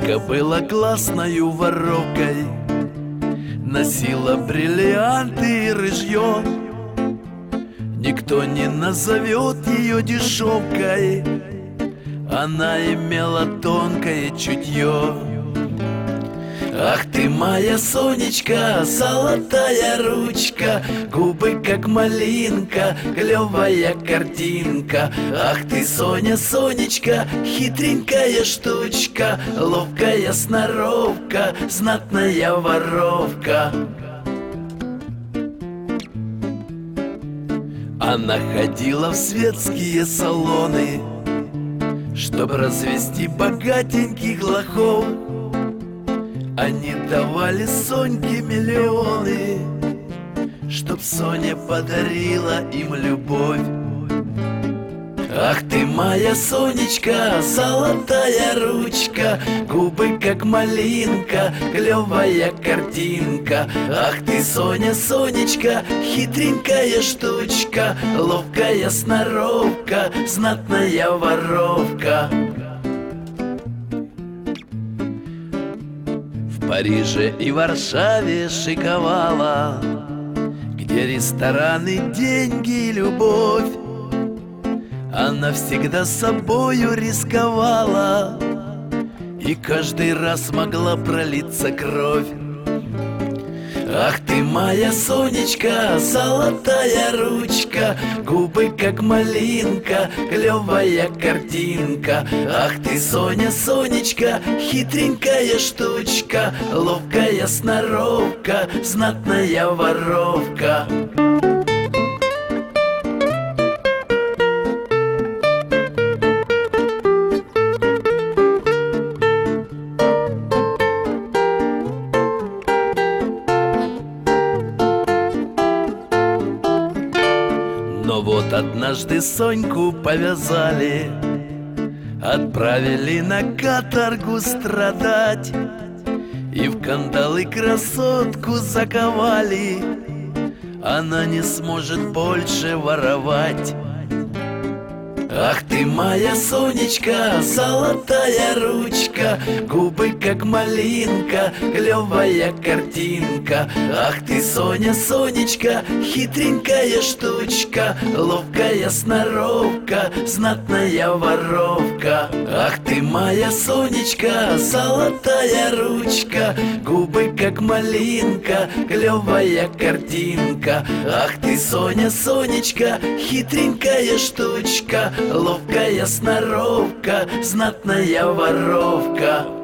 Сонька была классною воровкой, носила бриллианты и рыжье. Никто не назовет ее дешевкой, она имела тонкое чутье. Ах ты моя Сонечка, золотая ручка, губы как малинка, клевая картинка. Ах ты, Соня, Сонечка, хитренькая штучка, ловкая сноровка, знатная воровка. Она ходила в светские салоны, чтоб развести богатеньких лохов. Они давали Соньке миллионы, чтоб Соня подарила им любовь. Ах ты моя Сонечка, золотая ручка, губы как малинка, клевая картинка. Ах ты, Соня, Сонечка, хитренькая штучка, ловкая сноровка, знатная воровка. В Париже и Варшаве шиковала, где рестораны, деньги и любовь. Она всегда собою рисковала, и каждый раз могла пролиться кровь. Ах ты моя Сонечка, золотая ручка, губы как малинка, клевая картинка. Ах ты, Соня, Сонечка, хитренькая штучка, ловкая сноровка, знатная воровка. Но вот однажды Соньку повязали, отправили на каторгу страдать, и в кандалы красотку заковали. Она не сможет больше воровать. Ах ты моя Сонечка, золотая ручка, губы как малинка, клевая картинка. Ах ты, Соня, Сонечка, хитренькая штучка, ловкая сноровка, знатная воровка. Ах ты моя Сонечка, золотая ручка, губы как малинка, клевая картинка. Ах ты, Соня, Сонечка, хитренькая штучка, ловкая сноровка, знатная воровка.